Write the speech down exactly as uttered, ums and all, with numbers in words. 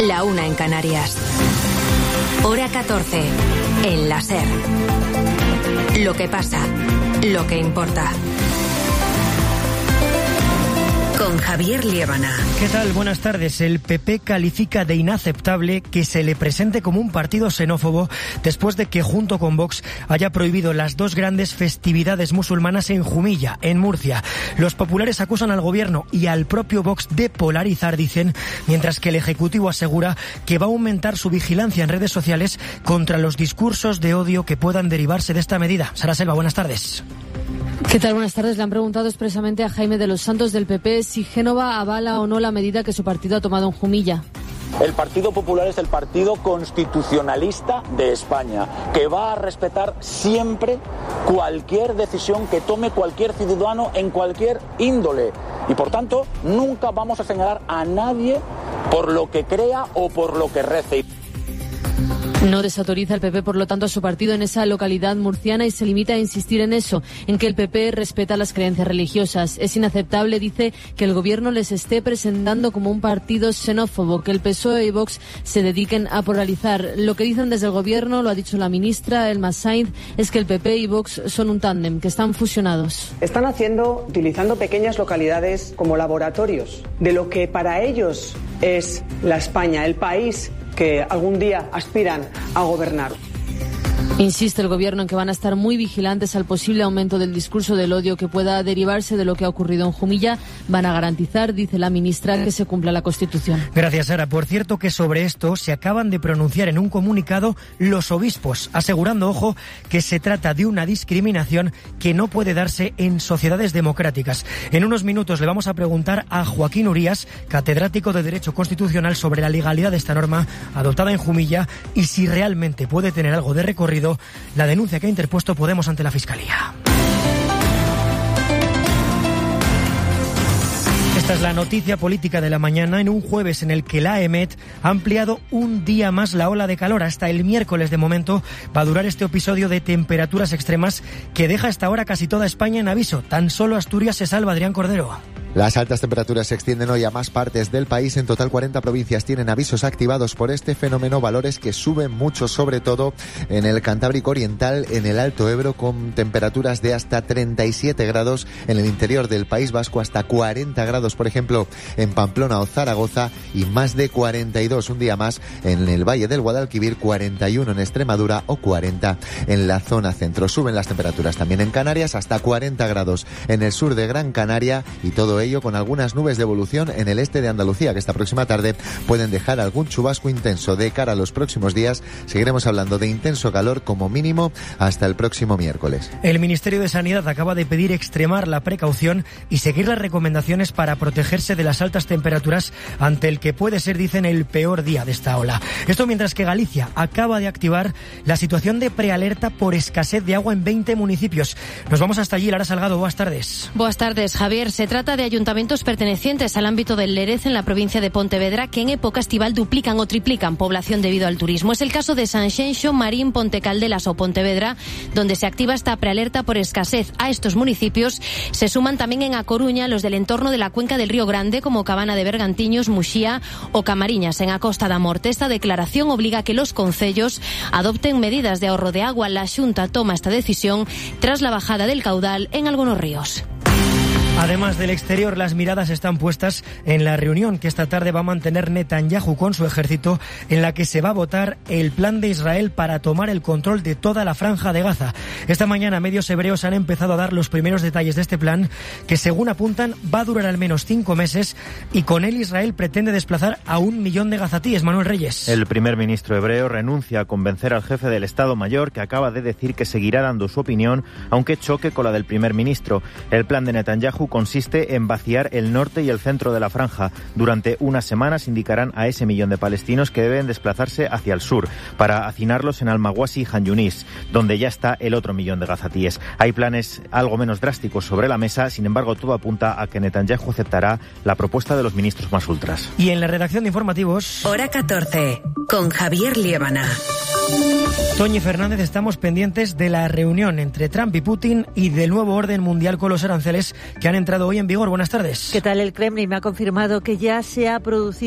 la una en Canarias. Hora catorce, en la SER. Lo que pasa, lo que importa. Con Javier Liébana. ¿Qué tal? Buenas tardes. El P P califica de inaceptable que se le presente como un partido xenófobo después de que junto con Vox haya prohibido las dos grandes festividades musulmanas en Jumilla, en Murcia. Los populares acusan al gobierno y al propio Vox de polarizar, dicen, mientras que el Ejecutivo asegura que va a aumentar su vigilancia en redes sociales contra los discursos de odio que puedan derivarse de esta medida. Sara Selva, buenas tardes. ¿Qué tal? Buenas tardes. Le han preguntado expresamente a Jaime de los Santos del P P si Génova avala o no la medida que su partido ha tomado en Jumilla. El Partido Popular es el partido constitucionalista de España, que va a respetar siempre cualquier decisión que tome cualquier ciudadano en cualquier índole. Y por tanto, nunca vamos a señalar a nadie por lo que crea o por lo que rece. No desautoriza el P P, por lo tanto, a su partido en esa localidad murciana y se limita a insistir en eso, en que el P P respeta las creencias religiosas. Es inaceptable, dice, que el gobierno les esté presentando como un partido xenófobo, que el P S O E y Vox se dediquen a polarizar. Lo que dicen desde el gobierno, lo ha dicho la ministra Elma Sainz, es que el P P y Vox son un tándem, que están fusionados. Están haciendo, utilizando pequeñas localidades como laboratorios de lo que para ellos es la España, el país que algún día aspiran a gobernar. Insiste el gobierno en que van a estar muy vigilantes al posible aumento del discurso del odio que pueda derivarse de lo que ha ocurrido en Jumilla. Van a garantizar, dice la ministra, que se cumpla la Constitución. Gracias, Sara. Por cierto que sobre esto se acaban de pronunciar en un comunicado los obispos, asegurando, ojo, que se trata de una discriminación que no puede darse en sociedades democráticas. En unos minutos le vamos a preguntar a Joaquín Urías, catedrático de Derecho Constitucional, sobre la legalidad de esta norma adoptada en Jumilla y si realmente puede tener algo de recorrido la denuncia que ha interpuesto Podemos ante la Fiscalía. Esta es la noticia política de la mañana en un jueves en el que la EMET ha ampliado un día más la ola de calor. Hasta el miércoles de momento va a durar este episodio de temperaturas extremas que deja hasta ahora casi toda España en aviso. Tan solo Asturias se salva. Adrián Cordero. Las altas temperaturas se extienden hoy a más partes del país. En total, cuarenta provincias tienen avisos activados por este fenómeno, valores que suben mucho, sobre todo en el Cantábrico Oriental, en el Alto Ebro, con temperaturas de hasta treinta y siete grados, en el interior del País Vasco hasta cuarenta grados, por ejemplo, en Pamplona o Zaragoza, y más de cuarenta y dos un día más en el Valle del Guadalquivir, cuarenta y uno en Extremadura o cuarenta en la zona centro. Suben las temperaturas también en Canarias, hasta cuarenta grados en el sur de Gran Canaria, y todo ello con algunas nubes de evolución en el este de Andalucía, que esta próxima tarde pueden dejar algún chubasco intenso. De cara a los próximos días seguiremos hablando de intenso calor como mínimo hasta el próximo miércoles. El Ministerio de Sanidad acaba de pedir extremar la precaución y seguir las recomendaciones para protegerse de las altas temperaturas ante el que puede ser, dicen, el peor día de esta ola. Esto mientras que Galicia acaba de activar la situación de prealerta por escasez de agua en veinte municipios. Nos vamos hasta allí. Lara Salgado, buenas tardes. Buenas tardes, Javier. Se trata de ayuntamientos pertenecientes al ámbito del Lérez en la provincia de Pontevedra que en época estival duplican o triplican población debido al turismo. Es el caso de Sanxenxo, Marín, Ponte Caldelas o Pontevedra, donde se activa esta prealerta por escasez. A estos municipios se suman también en A Coruña los del entorno de la cuenca del Río Grande, como Cabana de Bergantiños, Muxía o Camariñas en a Costa da Morte. Esta declaración obliga a que los concellos adopten medidas de ahorro de agua. La Xunta toma esta decisión tras la bajada del caudal en algunos ríos. Además del exterior, las miradas están puestas en la reunión que esta tarde va a mantener Netanyahu con su ejército, en la que se va a votar el plan de Israel para tomar el control de toda la franja de Gaza. Esta mañana medios hebreos han empezado a dar los primeros detalles de este plan, que según apuntan va a durar al menos cinco meses y con él Israel pretende desplazar a un millón de gazatíes. Manuel Reyes. El primer ministro hebreo renuncia a convencer al jefe del Estado Mayor, que acaba de decir que seguirá dando su opinión, aunque choque con la del primer ministro. El plan de Netanyahu consiste en vaciar el norte y el centro de la franja. Durante unas semanas indicarán a ese millón de palestinos que deben desplazarse hacia el sur para hacinarlos en Al-Mawasi y Han Yunis, donde ya está el otro millón de gazatíes. Hay planes algo menos drásticos sobre la mesa, sin embargo todo apunta a que Netanyahu aceptará la propuesta de los ministros más ultras. Y en la redacción de informativos... Hora catorce, con Javier Liébana. Toñi Fernández, estamos pendientes de la reunión entre Trump y Putin y del nuevo orden mundial con los aranceles que han entrado hoy en vigor. Buenas tardes. ¿Qué tal? El Kremlin me ha confirmado que ya se ha producido